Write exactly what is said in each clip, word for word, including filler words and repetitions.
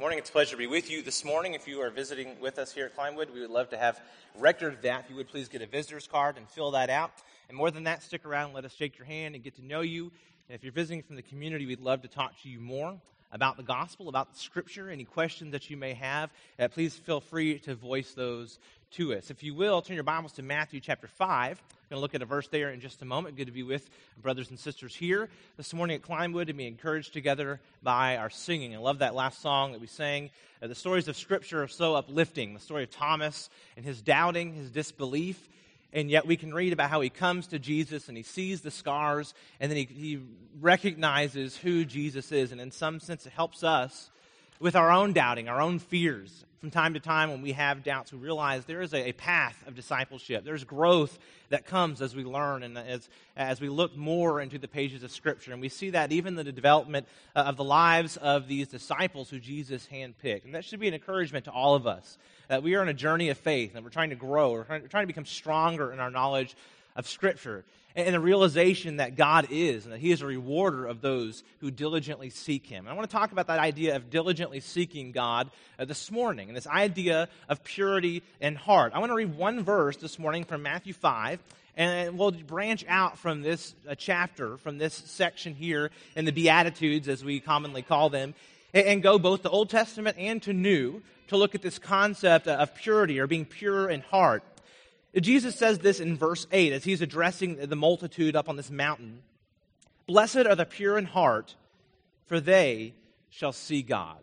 Morning, it's a pleasure to be with you this morning. If you are visiting with us here at Climewood, we would love to have record of that. If you would please get a visitor's card and fill that out. And more than that, stick around and let us shake your hand and get to know you. And if you're visiting from the community, we'd love to talk to you more about the gospel, about the scripture, any questions that you may have. Uh, please feel free to voice those to us. If you will, turn your Bibles to Matthew chapter five. I'm going to look at a verse there in just a moment. Good to be with brothers and sisters here this morning at Climewood and be encouraged together by our singing. I love that last song that we sang. Uh, the stories of Scripture are so uplifting. The story of Thomas and his doubting, his disbelief, and yet we can read about how he comes to Jesus and he sees the scars and then he, he recognizes who Jesus is. And in some sense, it helps us with our own doubting, our own fears. From time to time when we have doubts, we realize there is a, a path of discipleship. There's growth that comes as we learn and as, as we look more into the pages of Scripture. And we see that even in the development uh, of the lives of these disciples who Jesus handpicked. And that should be an encouragement to all of us. That we are on a journey of faith and we're trying to grow. We're trying, we're trying to become stronger in our knowledge of Scripture. And the realization that God is, and that He is a rewarder of those who diligently seek Him. And I want to talk about that idea of diligently seeking God uh, this morning, and this idea of purity in heart. I want to read one verse this morning from Matthew five, and we'll branch out from this uh, chapter, from this section here in the Beatitudes, as we commonly call them, and, and go both to Old Testament and to New to look at this concept of purity, or being pure in heart. Jesus says this in verse eight as he's addressing the multitude up on this mountain. Blessed are the pure in heart, for they shall see God.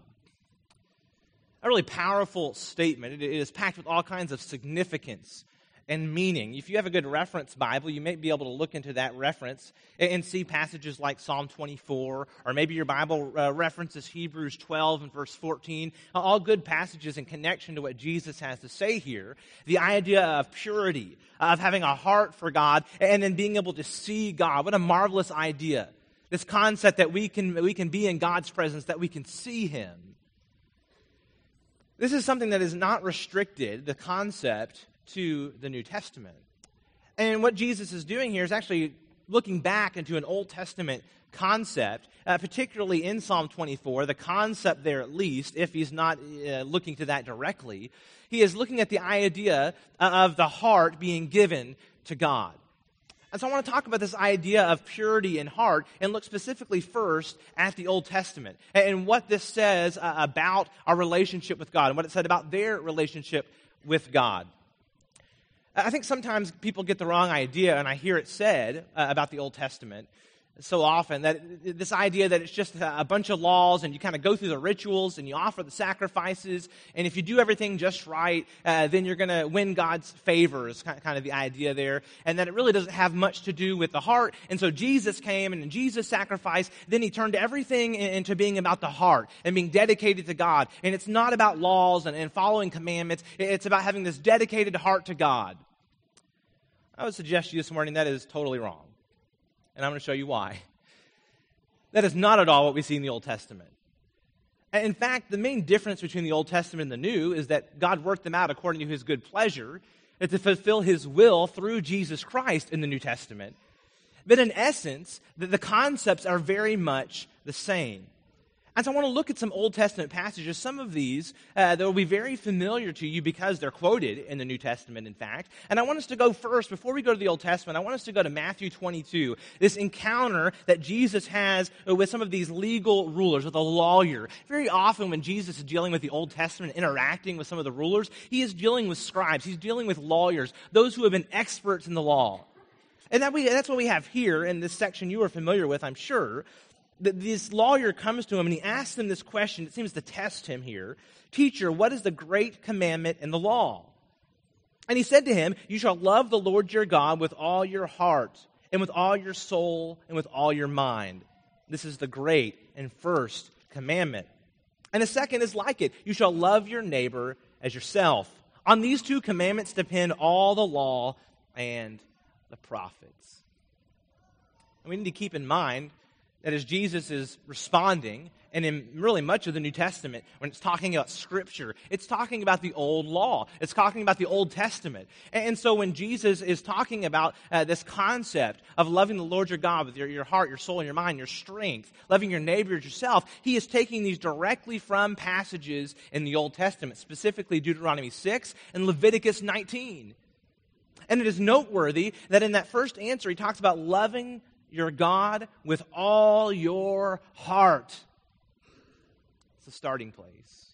A really powerful statement. It is packed with all kinds of significance and meaning. If you have a good reference Bible, you may be able to look into that reference and see passages like Psalm twenty-four, or maybe your Bible uh, references Hebrews twelve and verse fourteen, all good passages in connection to what Jesus has to say here. The idea of purity, of having a heart for God, and then being able to see God. What a marvelous idea. This concept that we can, we can be in God's presence, that we can see Him. This is something that is not restricted, the concept, to the New Testament. And what Jesus is doing here is actually looking back into an Old Testament concept, uh, particularly in Psalm twenty-four, the concept there at least, if he's not uh, looking to that directly, he is looking at the idea of the heart being given to God. And so I want to talk about this idea of purity in heart and look specifically first at the Old Testament and what this says uh, about our relationship with God and what it said about their relationship with God. I think sometimes people get the wrong idea, and I hear it said uh, about the Old Testament so often, that this idea that it's just a bunch of laws and you kind of go through the rituals and you offer the sacrifices, and if you do everything just right, uh, then you're going to win God's favor is kind of the idea there, and that it really doesn't have much to do with the heart. And so Jesus came and Jesus sacrificed, then He turned everything into being about the heart and being dedicated to God. And it's not about laws and, and following commandments. It's about having this dedicated heart to God. I would suggest to you this morning that is totally wrong. And I'm going to show you why. That is not at all what we see in the Old Testament. And in fact, the main difference between the Old Testament and the New is that God worked them out according to His good pleasure and to fulfill His will through Jesus Christ in the New Testament. But in essence, the, the concepts are very much the same. And so I want to look at some Old Testament passages, some of these uh, that will be very familiar to you because they're quoted in the New Testament, in fact. And I want us to go first, before we go to the Old Testament, I want us to go to Matthew twenty-two, this encounter that Jesus has with some of these legal rulers, with a lawyer. Very often when Jesus is dealing with the Old Testament, interacting with some of the rulers, He is dealing with scribes, He's dealing with lawyers, those who have been experts in the law. And that we, that's what we have here in this section you are familiar with, I'm sure. This lawyer comes to him and he asks him this question. It seems to test him here. Teacher, what is the great commandment in the law? And he said to him, you shall love the Lord your God with all your heart and with all your soul and with all your mind. This is the great and first commandment. And the second is like it. You shall love your neighbor as yourself. On these two commandments depend all the law and the prophets. And we need to keep in mind that as Jesus is responding, and in really much of the New Testament, when it's talking about Scripture, it's talking about the old law. It's talking about the Old Testament. And so when Jesus is talking about uh, this concept of loving the Lord your God with your, your heart, your soul, and your mind, your strength, loving your neighbor as yourself, he is taking these directly from passages in the Old Testament, specifically Deuteronomy six and Leviticus nineteen. And it is noteworthy that in that first answer, he talks about loving your God with all your heart. It's the starting place.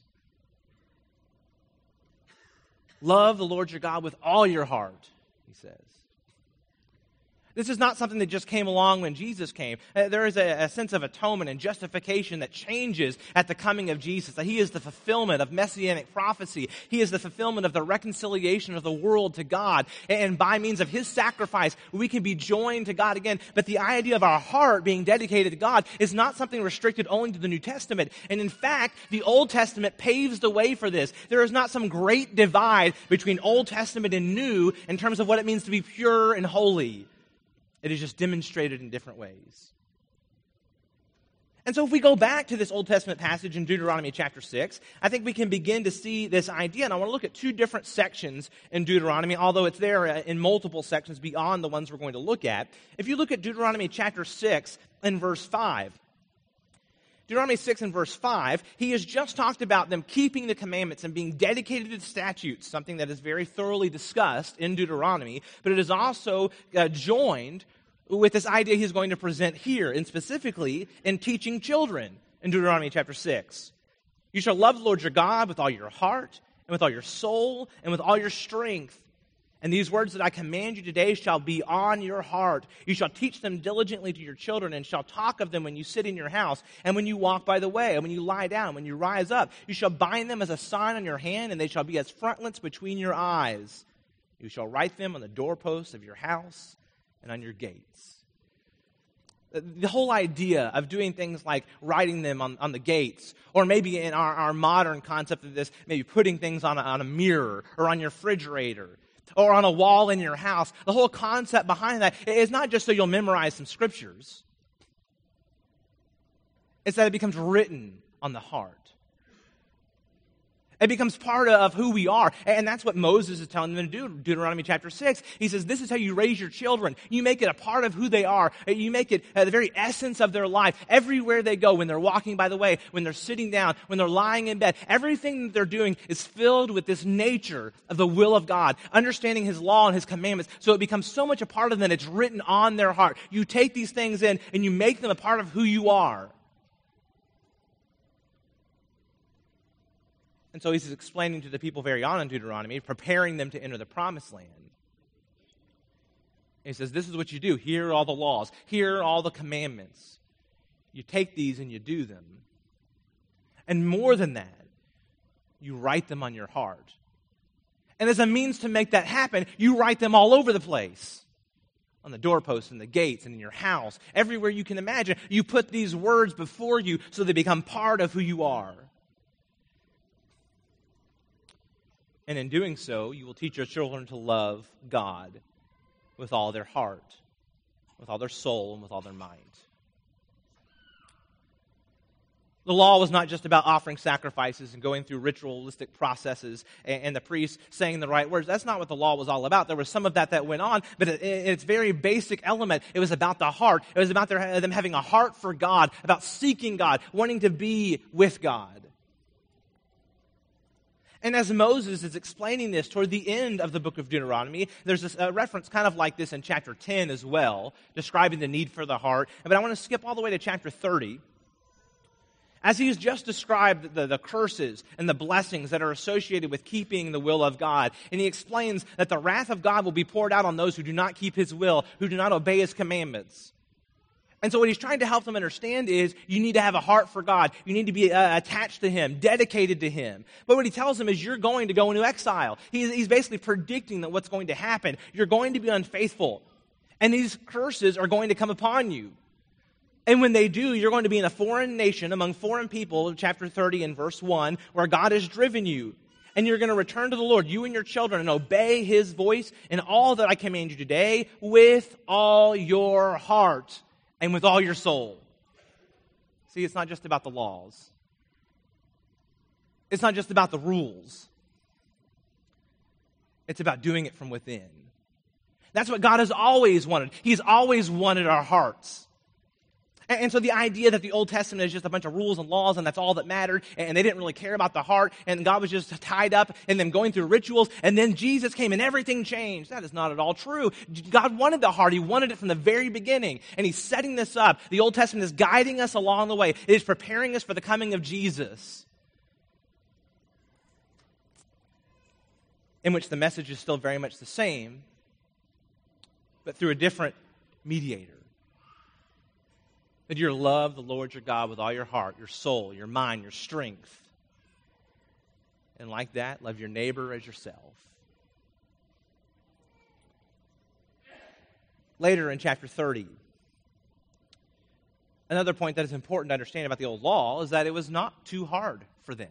Love the Lord your God with all your heart, he says. This is not something that just came along when Jesus came. Uh, there is a, a sense of atonement and justification that changes at the coming of Jesus, that he is the fulfillment of messianic prophecy. He is the fulfillment of the reconciliation of the world to God. And by means of his sacrifice, we can be joined to God again. But the idea of our heart being dedicated to God is not something restricted only to the New Testament. And in fact, the Old Testament paves the way for this. There is not some great divide between Old Testament and New in terms of what it means to be pure and holy. It is just demonstrated in different ways. And so if we go back to this Old Testament passage in Deuteronomy chapter six, I think we can begin to see this idea. And I want to look at two different sections in Deuteronomy, although it's there in multiple sections beyond the ones we're going to look at. If you look at Deuteronomy chapter six and verse five, Deuteronomy six and verse five, he has just talked about them keeping the commandments and being dedicated to the statutes, something that is very thoroughly discussed in Deuteronomy, but it is also uh, joined with this idea he's going to present here, and specifically in teaching children in Deuteronomy chapter six. You shall love the Lord your God with all your heart, and with all your soul, and with all your strength. And these words that I command you today shall be on your heart. You shall teach them diligently to your children, and shall talk of them when you sit in your house, and when you walk by the way, and when you lie down, when you rise up. You shall bind them as a sign on your hand, and they shall be as frontlets between your eyes. You shall write them on the doorposts of your house and on your gates. The whole idea of doing things like writing them on, on the gates, or maybe in our, our modern concept of this, maybe putting things on a, on a mirror or on your refrigerator, or on a wall in your house. The whole concept behind that is not just so you'll memorize some scriptures. It's that it becomes written on the heart. It becomes part of who we are. And that's what Moses is telling them to do in Deuteronomy chapter six. He says, this is how you raise your children. You make it a part of who they are. You make it uh, the very essence of their life. Everywhere they go, when they're walking by the way, when they're sitting down, when they're lying in bed, everything that they're doing is filled with this nature of the will of God, understanding his law and his commandments. So it becomes so much a part of them that it's written on their heart. You take these things in and you make them a part of who you are. And so he's explaining to the people very on in Deuteronomy, preparing them to enter the promised land. And he says, this is what you do. Here are all the laws. Here are all the commandments. You take these and you do them. And more than that, you write them on your heart. And as a means to make that happen, you write them all over the place. On the doorposts and the gates and in your house. Everywhere you can imagine. You put these words before you so they become part of who you are. And in doing so, you will teach your children to love God with all their heart, with all their soul, and with all their mind. The law was not just about offering sacrifices and going through ritualistic processes and, and the priests saying the right words. That's not what the law was all about. There was some of that that went on, but in its very basic element, it was about the heart. It was about their, them having a heart for God, about seeking God, wanting to be with God. And as Moses is explaining this toward the end of the book of Deuteronomy, there's this, a reference kind of like this in chapter ten as well, describing the need for the heart. But I want to skip all the way to chapter thirty. As he has just described the, the curses and the blessings that are associated with keeping the will of God, and he explains that the wrath of God will be poured out on those who do not keep his will, who do not obey his commandments. And so what he's trying to help them understand is you need to have a heart for God. You need to be uh, attached to him, dedicated to him. But what he tells them is you're going to go into exile. He's, he's basically predicting that what's going to happen. You're going to be unfaithful. And these curses are going to come upon you. And when they do, you're going to be in a foreign nation among foreign people, chapter thirty and verse one, where God has driven you. And you're going to return to the Lord, you and your children, and obey his voice in all that I command you today with all your heart. And with all your soul. See, it's not just about the laws. It's not just about the rules. It's about doing it from within. That's what God has always wanted. He's always wanted our hearts. And, and so the idea that the Old Testament is just a bunch of rules and laws and that's all that mattered, and, and they didn't really care about the heart, and God was just tied up in them going through rituals, and then Jesus came and everything changed. That is not at all true. God wanted the heart. He wanted it from the very beginning, and He's setting this up. The Old Testament is guiding us along the way. It is preparing us for the coming of Jesus, in which the message is still very much the same, but through a different mediator. That you're to love the Lord your God with all your heart, your soul, your mind, your strength. And like that, love your neighbor as yourself. Later in chapter thirty, another point that is important to understand about the old law is that it was not too hard for them.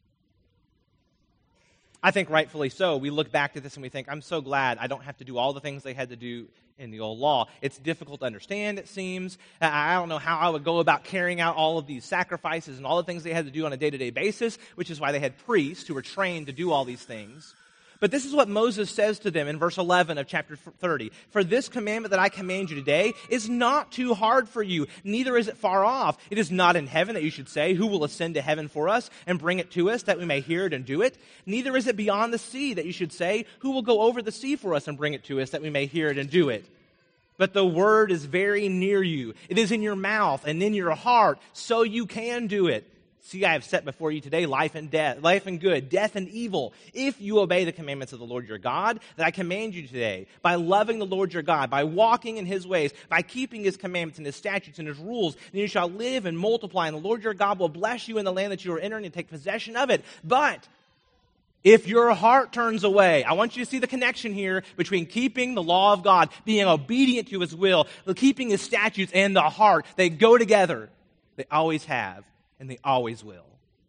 I think rightfully so. We look back to this and we think, I'm so glad I don't have to do all the things they had to do in the old law. It's difficult to understand, it seems. I don't know how I would go about carrying out all of these sacrifices and all the things they had to do on a day-to-day basis, which is why they had priests who were trained to do all these things. But this is what Moses says to them in verse eleven of chapter thirty. For this commandment that I command you today is not too hard for you, neither is it far off. It is not in heaven that you should say, who will ascend to heaven for us and bring it to us that we may hear it and do it? Neither is it beyond the sea that you should say, who will go over the sea for us and bring it to us that we may hear it and do it? But the word is very near you. It is in your mouth and in your heart, so you can do it. See, I have set before you today life and death, life and good, death and evil, if you obey the commandments of the Lord your God that I command you today, by loving the Lord your God, by walking in His ways, by keeping His commandments and His statutes and His rules, then you shall live and multiply, and the Lord your God will bless you in the land that you are entering and take possession of it. But if your heart turns away, I want you to see the connection here between keeping the law of God, being obedient to His will, keeping His statutes, and the heart. They go together. They always have. And they always will.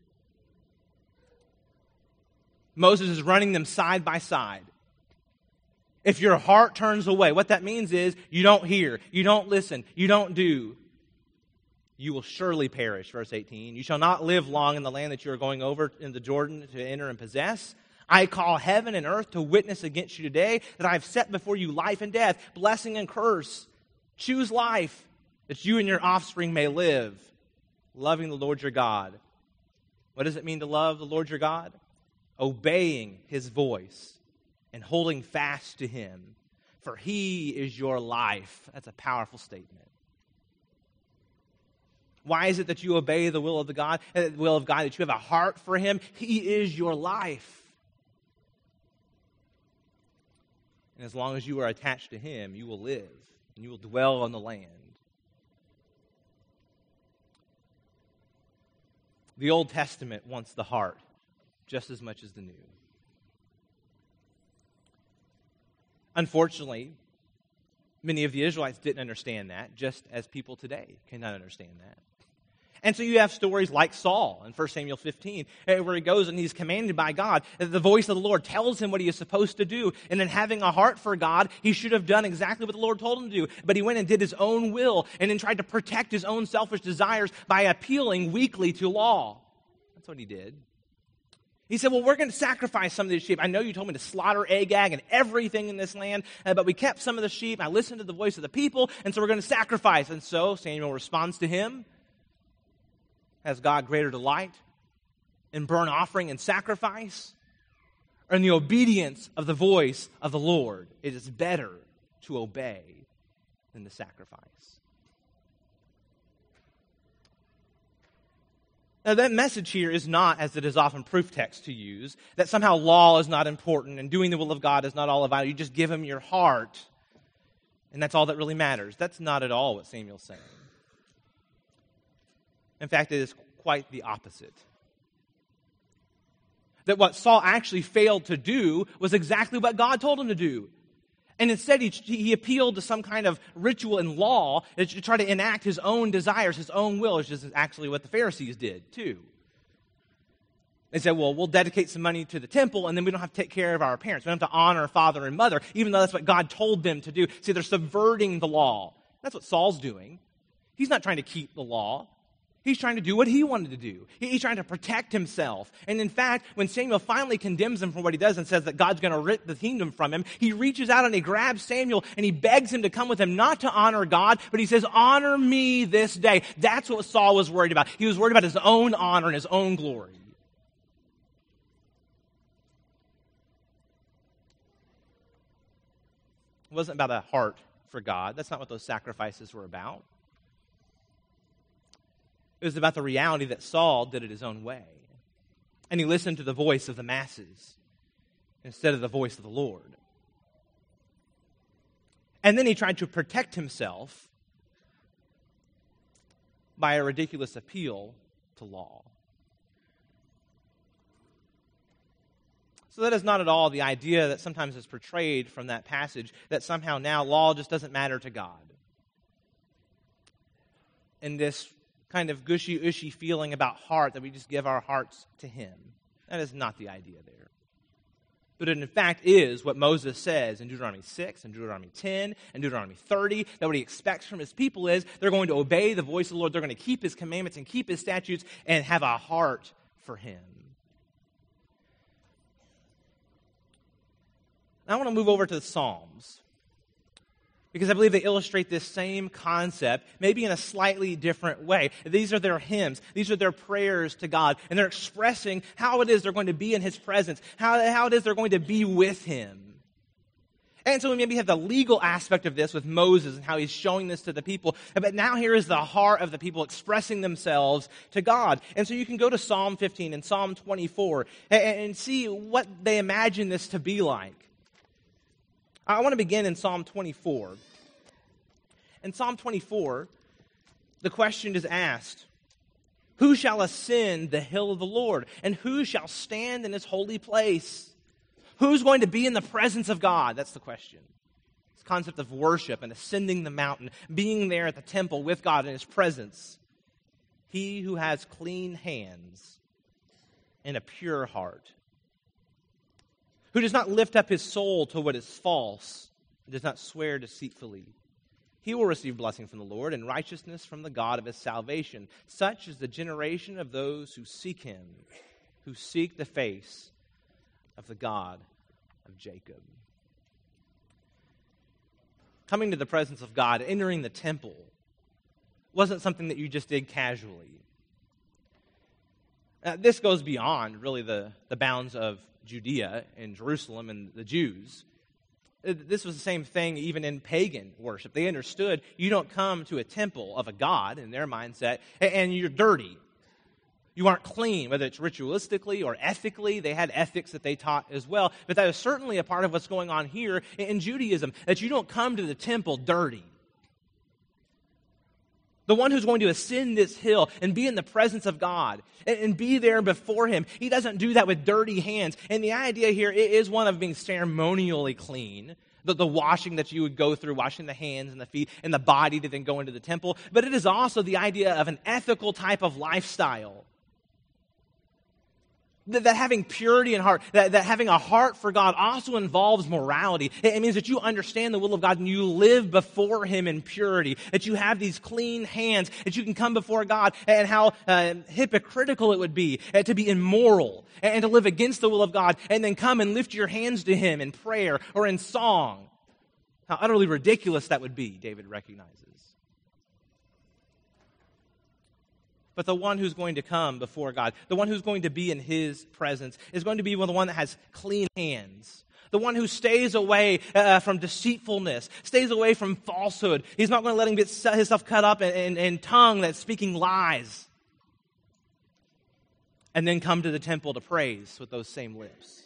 Moses is running them side by side. If your heart turns away, what that means is you don't hear, you don't listen, you don't do, you will surely perish, verse eighteen. You shall not live long in the land that you are going over in the Jordan to enter and possess. I call heaven and earth to witness against you today that I have set before you life and death, blessing and curse. Choose life, that you and your offspring may live, loving the Lord your God. What does it mean to love the Lord your God? Obeying His voice and holding fast to Him, for He is your life. That's a powerful statement. Why is it that you obey the will of the God, uh, will of God, that you have a heart for Him? He is your life. And as long as you are attached to Him, you will live and you will dwell on the land. The Old Testament wants the heart just as much as the New. Unfortunately, many of the Israelites didn't understand that, just as people today cannot understand that. And so you have stories like Saul in First Samuel fifteen, where he goes and he's commanded by God. The voice of the Lord tells him what he is supposed to do. And in having a heart for God, he should have done exactly what the Lord told him to do. But he went and did his own will and then tried to protect his own selfish desires by appealing weakly to law. That's what he did. He said, well, we're going to sacrifice some of these sheep. I know you told me to slaughter Agag and everything in this land, uh, but we kept some of the sheep. I listened to the voice of the people, and so we're going to sacrifice. And so Samuel responds to him. Has God greater delight in burnt offering and sacrifice, or in the obedience of the voice of the Lord? It is better to obey than to sacrifice. Now, that message here is not, as it is often proof text to use, that somehow law is not important and doing the will of God is not all about it. You just give Him your heart, and that's all that really matters. That's not at all what Samuel's saying. In fact, it is quite the opposite. That what Saul actually failed to do was exactly what God told him to do. And instead, he, he appealed to some kind of ritual and law to try to enact his own desires, his own will, which is actually what the Pharisees did, too. They said, well, we'll dedicate some money to the temple, and then we don't have to take care of our parents. We don't have to honor father and mother, even though that's what God told them to do. See, they're subverting the law. That's what Saul's doing. He's not trying to keep the law. He's trying to do what he wanted to do. He's trying to protect himself. And in fact, when Samuel finally condemns him for what he does and says that God's going to rip the kingdom from him, he reaches out and he grabs Samuel and he begs him to come with him, not to honor God, but he says, honor me this day. That's what Saul was worried about. He was worried about his own honor and his own glory. It wasn't about a heart for God. That's not what those sacrifices were about. It was about the reality that Saul did it his own way. And he listened to the voice of the masses instead of the voice of the Lord. And then he tried to protect himself by a ridiculous appeal to law. So that is not at all the idea that sometimes is portrayed from that passage, that somehow now law just doesn't matter to God. And this kind of gushy-ushy feeling about heart, that we just give our hearts to him. That is not the idea there. But it in fact is what Moses says in Deuteronomy six, and Deuteronomy ten, and Deuteronomy thirty, that what he expects from his people is they're going to obey the voice of the Lord, they're going to keep his commandments and keep his statutes and have a heart for him. Now I want to move over to the Psalms, because I believe they illustrate this same concept, maybe in a slightly different way. These are their hymns. These are their prayers to God. And they're expressing how it is they're going to be in his presence, how, how it is they're going to be with him. And so we maybe have the legal aspect of this with Moses and how he's showing this to the people. But now here is the heart of the people expressing themselves to God. And so you can go to Psalm fifteen and Psalm twenty-four and, and see what they imagine this to be like. I want to begin in Psalm twenty-four. In Psalm twenty-four, the question is asked, who shall ascend the hill of the Lord? And who shall stand in his holy place? Who's going to be in the presence of God? That's the question. This concept of worship and ascending the mountain, being there at the temple with God in his presence. He who has clean hands and a pure heart, who does not lift up his soul to what is false, and does not swear deceitfully. He will receive blessing from the Lord and righteousness from the God of his salvation. Such is the generation of those who seek him, who seek the face of the God of Jacob. Coming to the presence of God, entering the temple, wasn't something that you just did casually. Uh, this goes beyond, really, the, the bounds of Judea and Jerusalem and the Jews. This was the same thing even in pagan worship. They understood you don't come to a temple of a god in their mindset and you're dirty. You aren't clean, whether it's ritualistically or ethically. They had ethics that they taught as well. But that is certainly a part of what's going on here in Judaism, that you don't come to the temple dirty. The one who's going to ascend this hill and be in the presence of God and, and be there before him, he doesn't do that with dirty hands. And the idea here is one of being ceremonially clean, the, the washing that you would go through, washing the hands and the feet and the body to then go into the temple. But it is also the idea of an ethical type of lifestyle. That, that having purity in heart, that, that having a heart for God also involves morality. It, it means that you understand the will of God and you live before him in purity. That you have these clean hands, that you can come before God, and how uh, hypocritical it would be uh, to be immoral and, and to live against the will of God and then come and lift your hands to him in prayer or in song. How utterly ridiculous that would be, David recognizes. But the one who's going to come before God, the one who's going to be in his presence, is going to be the one that has clean hands. The one who stays away uh, from deceitfulness, stays away from falsehood. He's not going to let him get himself cut up in, in, in tongue that's speaking lies. And then come to the temple to praise with those same lips.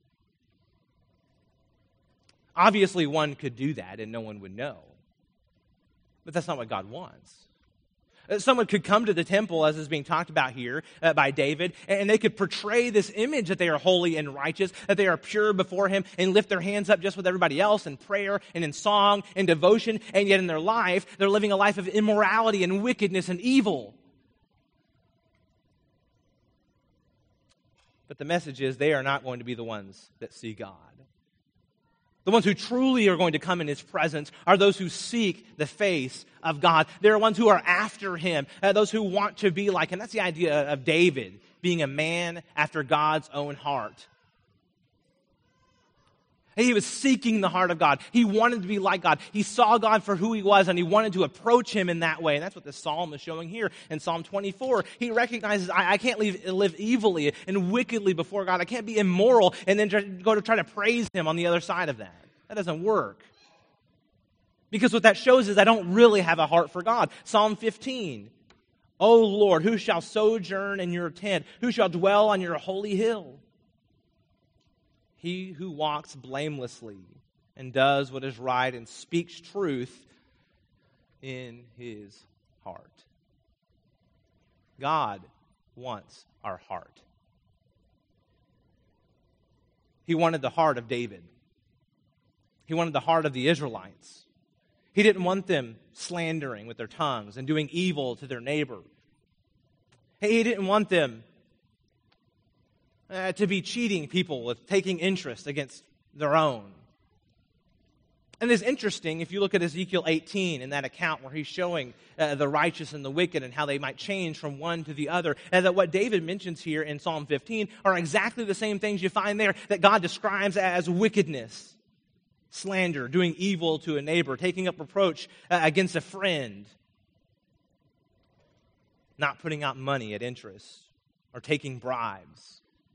Obviously, one could do that and no one would know. But that's not what God wants. Someone could come to the temple, as is being talked about here uh, by David, and they could portray this image that they are holy and righteous, that they are pure before him, and lift their hands up just with everybody else in prayer and in song and devotion, and yet in their life, they're living a life of immorality and wickedness and evil. But the message is they are not going to be the ones that see God. The ones who truly are going to come in his presence are those who seek the face of God. They're ones who are after him, uh, those who want to be like him. That's the idea of David being a man after God's own heart. He was seeking the heart of God. He wanted to be like God. He saw God for who he was, and he wanted to approach him in that way. And that's what the psalm is showing here in Psalm twenty-four. He recognizes, I, I can't live, live evilly and wickedly before God. I can't be immoral and then try, go to try to praise him on the other side of that. That doesn't work. Because what that shows is I don't really have a heart for God. Psalm fifteen. O Lord, who shall sojourn in your tent? Who shall dwell on your holy hill? He who walks blamelessly and does what is right and speaks truth in his heart. God wants our heart. He wanted the heart of David. He wanted the heart of the Israelites. He didn't want them slandering with their tongues and doing evil to their neighbor. He didn't want them uh, to be cheating people with taking interest against their own. And it's interesting, if you look at Ezekiel eighteen in that account where he's showing uh, the righteous and the wicked and how they might change from one to the other, and that what David mentions here in Psalm fifteen are exactly the same things you find there that God describes as wickedness. Slander, doing evil to a neighbor, taking up reproach uh, against a friend, not putting out money at interest, or taking bribes.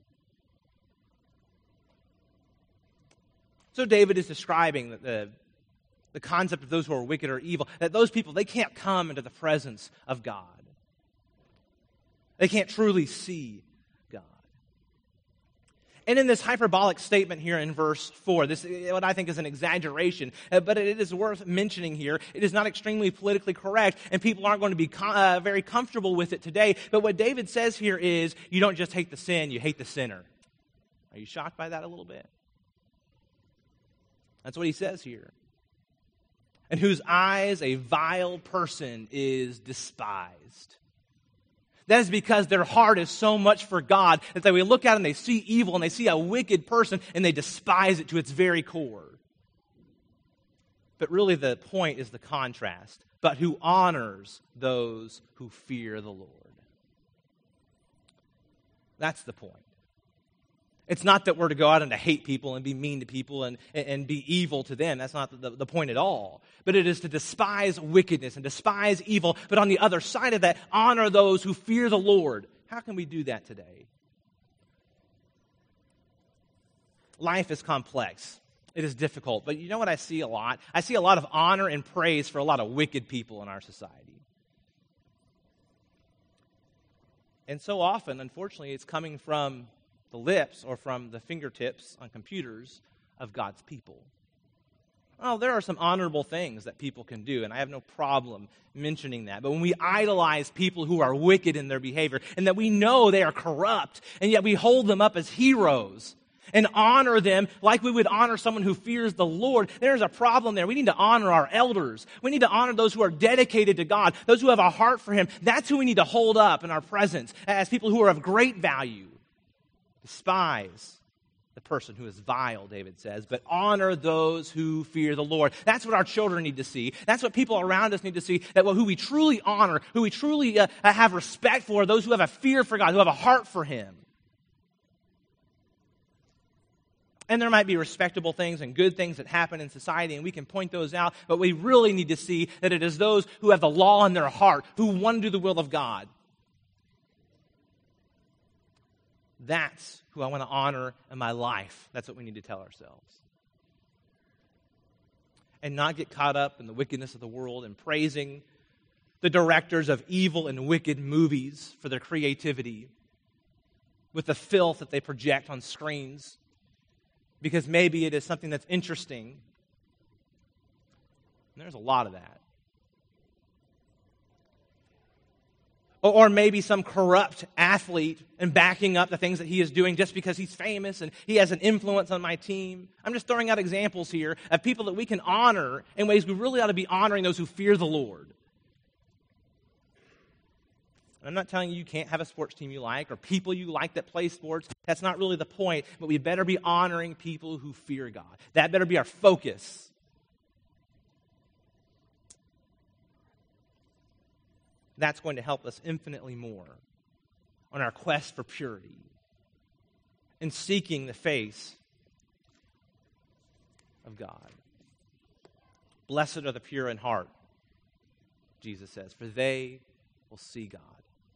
So David is describing the, the, the concept of those who are wicked or evil, that those people, they can't come into the presence of God. They can't truly see God. And in this hyperbolic statement here in verse four, this what I think is an exaggeration, uh, but it is worth mentioning here. It is not extremely politically correct, and people aren't going to be com- uh, very comfortable with it today. But what David says here is, you don't just hate the sin, you hate the sinner. Are you shocked by that a little bit? That's what he says here. And whose eyes a vile person is despised. That is because their heart is so much for God that they look at it and they see evil and they see a wicked person and they despise it to its very core. But really the point is the contrast. But who honors those who fear the Lord. That's the point. It's not that we're to go out and to hate people and be mean to people and, and be evil to them. That's not the, the point at all. But it is to despise wickedness and despise evil. But on the other side of that, honor those who fear the Lord. How can we do that today? Life is complex. It is difficult. But you know what I see a lot? I see a lot of honor and praise for a lot of wicked people in our society. And so often, unfortunately, it's coming from the lips or from the fingertips on computers of God's people. Oh, there are some honorable things that people can do, and I have no problem mentioning that. But when we idolize people who are wicked in their behavior, and that we know they are corrupt, and yet we hold them up as heroes and honor them like we would honor someone who fears the Lord, there's a problem there. We need to honor our elders. We need to honor those who are dedicated to God, those who have a heart for Him. That's who we need to hold up in our presence as people who are of great value. Despise the person who is vile, David says, but honor those who fear the Lord. That's what our children need to see. That's what people around us need to see, that who we truly honor, who we truly uh, have respect for, those who have a fear for God, who have a heart for Him. And there might be respectable things and good things that happen in society, and we can point those out, but we really need to see that it is those who have the law in their heart, who want to do the will of God. That's who I want to honor in my life. That's what we need to tell ourselves. And not get caught up in the wickedness of the world and praising the directors of evil and wicked movies for their creativity with the filth that they project on screens, because maybe it is something that's interesting. And there's a lot of that. Or maybe some corrupt athlete and backing up the things that he is doing just because he's famous and he has an influence on my team. I'm just throwing out examples here of people that we can honor in ways we really ought to be honoring those who fear the Lord. I'm not telling you you can't have a sports team you like or people you like that play sports. That's not really the point. But we better be honoring people who fear God. That better be our focus. That's going to help us infinitely more on our quest for purity and seeking the face of God. Blessed are the pure in heart, Jesus says, for they will see God.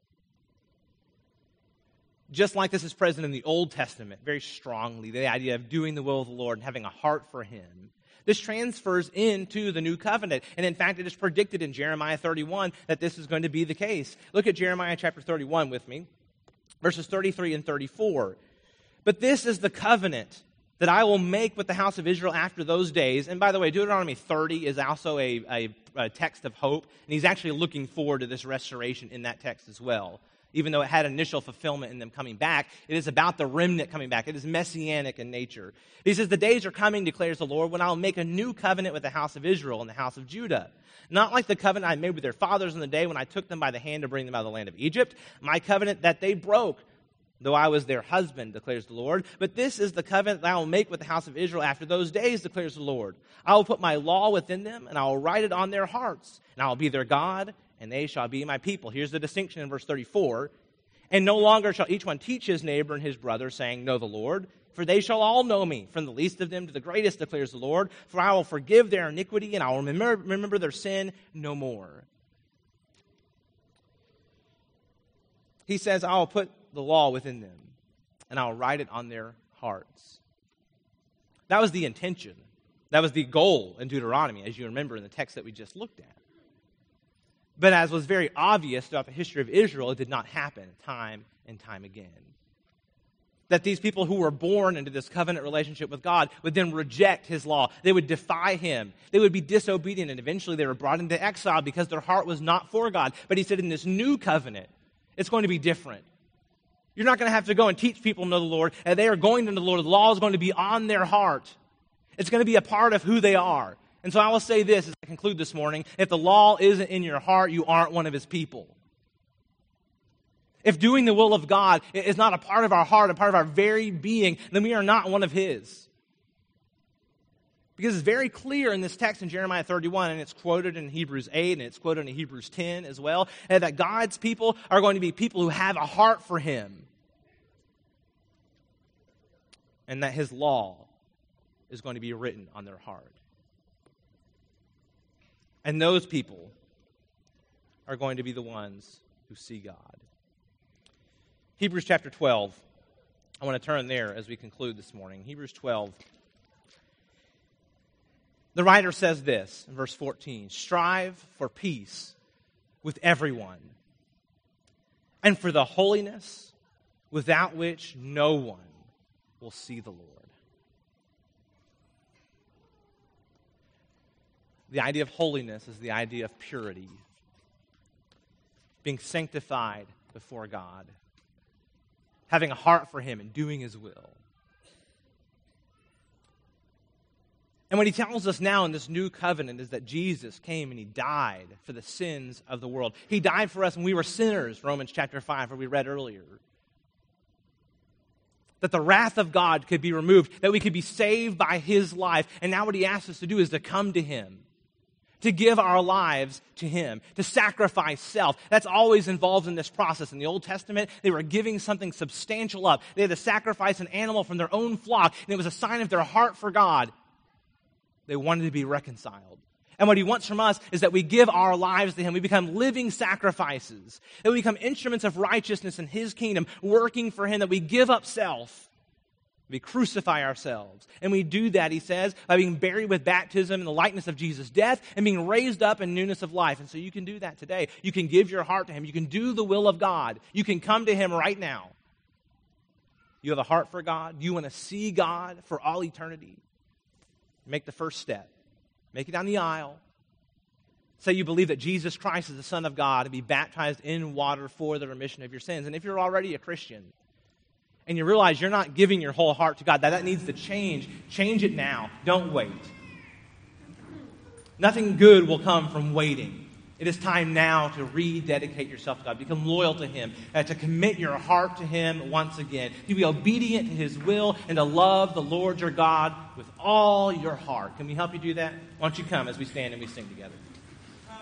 Just like this is present in the Old Testament very strongly, the idea of doing the will of the Lord and having a heart for Him, this transfers into the New Covenant. And in fact, it is predicted in Jeremiah thirty-one that this is going to be the case. Look at Jeremiah chapter thirty-one with me, verses thirty-three and thirty-four. But this is the covenant that I will make with the house of Israel after those days. And by the way, Deuteronomy thirty is also a, a, a text of hope, and he's actually looking forward to this restoration in that text as well. Even though it had initial fulfillment in them coming back, it is about the remnant coming back. It is messianic in nature. He says, the days are coming, declares the Lord, when I will make a new covenant with the house of Israel and the house of Judah. Not like the covenant I made with their fathers in the day when I took them by the hand to bring them out of the land of Egypt, my covenant that they broke, though I was their husband, declares the Lord. But this is the covenant that I will make with the house of Israel after those days, declares the Lord. I will put my law within them, and I will write it on their hearts, and I will be their God, and they shall be my people. Here's the distinction in verse thirty-four. And no longer shall each one teach his neighbor and his brother, saying, know the Lord, for they shall all know me, from the least of them to the greatest, declares the Lord. For I will forgive their iniquity, and I will remember, remember their sin no more. He says, I will put the law within them, and I will write it on their hearts. That was the intention. That was the goal in Deuteronomy, as you remember in the text that we just looked at. But as was very obvious throughout the history of Israel, it did not happen time and time again. That these people who were born into this covenant relationship with God would then reject His law. They would defy Him. They would be disobedient, and eventually they were brought into exile because their heart was not for God. But He said in this new covenant, it's going to be different. You're not going to have to go and teach people to know the Lord. And they are going to know the Lord. The law is going to be on their heart. It's going to be a part of who they are. And so I will say this as I conclude this morning. If the law isn't in your heart, you aren't one of His people. If doing the will of God is not a part of our heart, a part of our very being, then we are not one of His. Because it's very clear in this text in Jeremiah thirty-one, and it's quoted in Hebrews eight, and it's quoted in Hebrews ten as well, that God's people are going to be people who have a heart for Him. And that His law is going to be written on their heart. And those people are going to be the ones who see God. Hebrews chapter twelve. I want to turn there as we conclude this morning. Hebrews twelve. The writer says this in verse fourteen, strive for peace with everyone and for the holiness without which no one will see the Lord. The idea of holiness is the idea of purity, being sanctified before God, having a heart for Him and doing His will. And what he tells us now in this new covenant is that Jesus came and He died for the sins of the world. He died for us when we were sinners, Romans chapter five, where we read earlier. That the wrath of God could be removed, that we could be saved by His life. And now what He asks us to do is to come to Him, to give our lives to Him, to sacrifice self. That's always involved in this process. In the Old Testament, they were giving something substantial up. They had to sacrifice an animal from their own flock, and it was a sign of their heart for God. They wanted to be reconciled. And what He wants from us is that we give our lives to Him. We become living sacrifices, that we become instruments of righteousness in His kingdom, working for Him, that we give up self. We crucify ourselves. And we do that, he says, by being buried with baptism in the likeness of Jesus' death and being raised up in newness of life. And so you can do that today. You can give your heart to Him. You can do the will of God. You can come to Him right now. You have a heart for God. You want to see God for all eternity. Make the first step. Make it down the aisle. Say you believe that Jesus Christ is the Son of God and be baptized in water for the remission of your sins. And if you're already a Christian, and you realize you're not giving your whole heart to God, that that needs to change. Change it now. Don't wait. Nothing good will come from waiting. It is time now to rededicate yourself to God, become loyal to Him, uh, to commit your heart to Him once again, to be obedient to His will, and to love the Lord your God with all your heart. Can we help you do that? Why don't you come as we stand and we sing together?